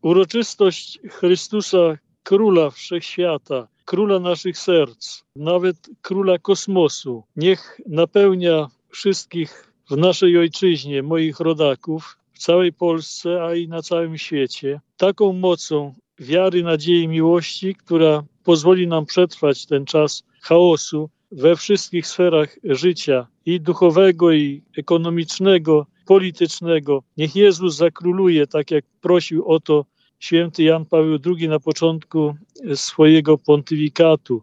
Uroczystość Chrystusa, Króla Wszechświata, Króla naszych serc, nawet Króla kosmosu, niech napełnia wszystkich w naszej ojczyźnie, moich rodaków, w całej Polsce, a i na całym świecie, taką mocą wiary, nadziei, miłości, która pozwoli nam przetrwać ten czas chaosu we wszystkich sferach życia, i duchowego, i ekonomicznego, politycznego. Niech Jezus zakróluje, tak jak prosił o to święty Jan Paweł II na początku swojego pontyfikatu.